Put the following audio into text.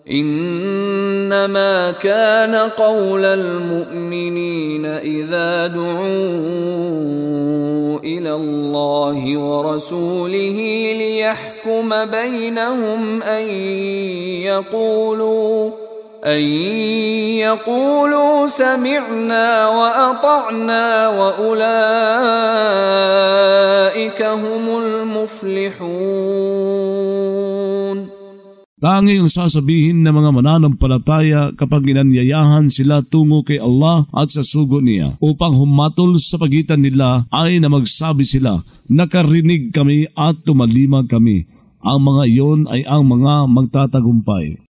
إنما كان قول المؤمنين إذا دعوا إلى الله ورسوله ليحكم بينهم أن يقولوا سمعنا وأطعنا وأولئك هم المفلحون. Tanging ang sasabihin ng mga mananampalataya kapag inanyayahan sila tungo kay Allah at sa sugo niya upang humatol sa pagitan nila ay na magsabi sila, nakarinig kami at tumalimag kami. Ang mga iyon ay ang mga magtatagumpay.